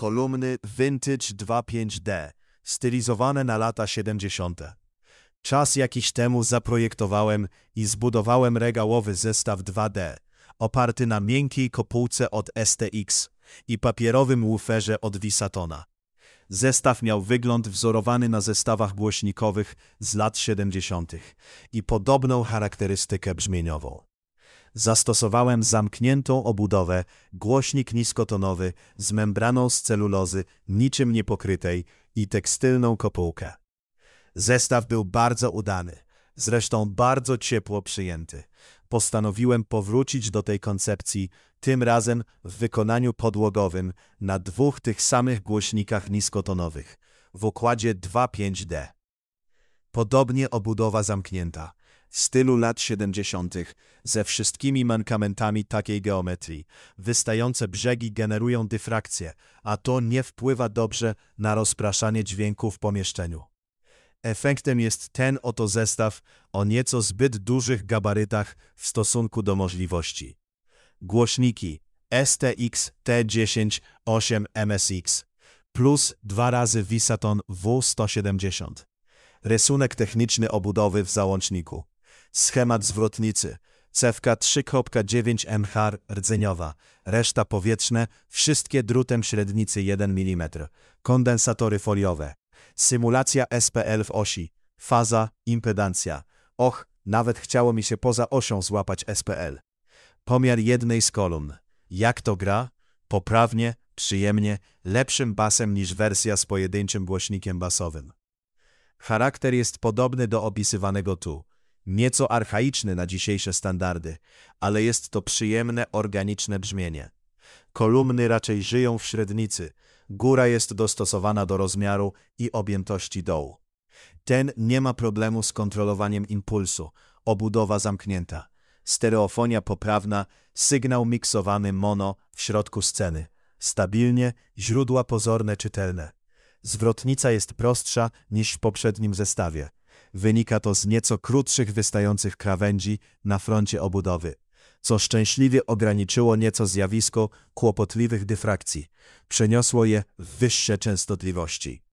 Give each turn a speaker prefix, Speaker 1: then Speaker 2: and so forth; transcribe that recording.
Speaker 1: kolumny Vintage 2.5D, stylizowane na lata 70. Czas jakiś temu zaprojektowałem i zbudowałem regałowy zestaw 2D, oparty na miękkiej kopułce od STX i papierowym wooferze od Visatona. Zestaw miał wygląd wzorowany na zestawach głośnikowych z lat 70. i podobną charakterystykę brzmieniową. Zastosowałem zamkniętą obudowę, głośnik niskotonowy z membraną z celulozy niczym niepokrytej i tekstylną kopułkę. Zestaw był bardzo udany, zresztą bardzo ciepło przyjęty. Postanowiłem powrócić do tej koncepcji, tym razem w wykonaniu podłogowym na dwóch tych samych głośnikach niskotonowych w układzie 2.5D. Podobnie obudowa zamknięta, w stylu lat 70., ze wszystkimi mankamentami takiej geometrii. Wystające brzegi generują dyfrakcję, a to nie wpływa dobrze na rozpraszanie dźwięku w pomieszczeniu. Efektem jest ten oto zestaw o nieco zbyt dużych gabarytach w stosunku do możliwości. Głośniki STX T10 8 MSX plus 2 razy Visaton W170. Rysunek techniczny obudowy w załączniku. Schemat zwrotnicy. Cewka 3.9 MH rdzeniowa. Reszta powietrzne, wszystkie drutem średnicy 1 mm. Kondensatory foliowe. Symulacja SPL w osi. Faza, impedancja. Och, nawet chciało mi się poza osią złapać SPL. Pomiar jednej z kolumn. Jak to gra? Poprawnie, przyjemnie, lepszym basem niż wersja z pojedynczym głośnikiem basowym. Charakter jest podobny do opisywanego tu. Nieco archaiczny na dzisiejsze standardy, ale jest to przyjemne, organiczne brzmienie. Kolumny raczej żyją w średnicy. Góra jest dostosowana do rozmiaru i objętości dołu. Ten nie ma problemu z kontrolowaniem impulsu. Obudowa zamknięta. Stereofonia poprawna, sygnał miksowany mono w środku sceny. Stabilnie, źródła pozorne, czytelne. Zwrotnica jest prostsza niż w poprzednim zestawie. Wynika to z nieco krótszych wystających krawędzi na froncie obudowy, co szczęśliwie ograniczyło nieco zjawisko kłopotliwych dyfrakcji. Przeniosło je w wyższe częstotliwości.